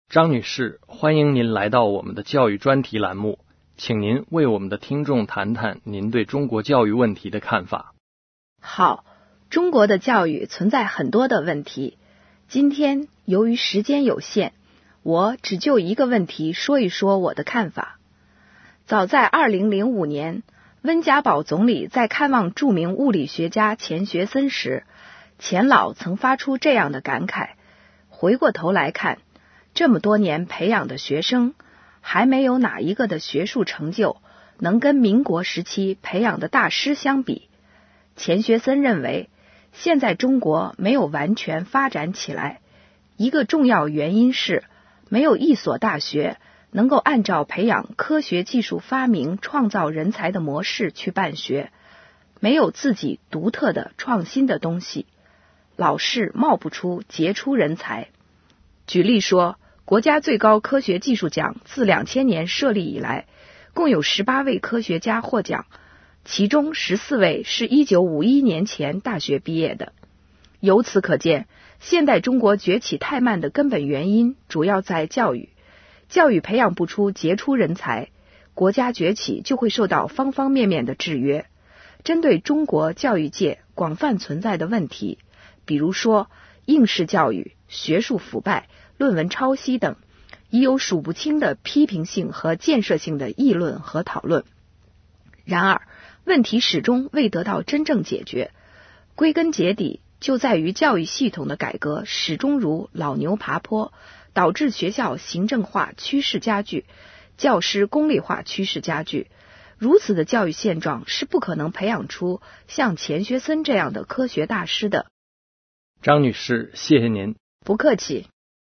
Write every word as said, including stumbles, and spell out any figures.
张女士，欢迎您来到我们的教育专题栏目，请您为我们的听众谈谈您对中国教育问题的看法。 好，中国的教育存在很多的问题，今天由于时间有限，我只就一个问题说一说我的看法。早在二零零五年，温家宝总理在看望著名物理学家钱学森时，钱老曾发出这样的感慨：回过头来看，这么多年培养的学生，还没有哪一个的学术成就能跟民国时期培养的大师相比。钱学森认为，现在中国没有完全发展起来，一个重要原因是没有一所大学能够按照培养科学技术发明创造人才的模式去办学，没有自己独特的创新的东西，老是冒不出杰出人才。举例说，国家最高科学技术奖自两千年设立以来，共有十八位科学家获奖，其中十四位是一九五一年前大学毕业的。由此可见，现代中国崛起太慢的根本原因主要在教育。教育培养不出杰出人才，国家崛起就会受到方方面面的制约。针对中国教育界广泛存在的问题，比如说应试教育、学术腐败、论文抄袭等，已有数不清的批评性和建设性的议论和讨论。然而，问题始终未得到真正解决，归根结底就在于教育系统的改革始终如老牛爬坡，导致学校行政化趋势加剧，教师功利化趋势加剧。如此的教育现状是不可能培养出像钱学森这样的科学大师的。 张女士，谢谢您。 不客气。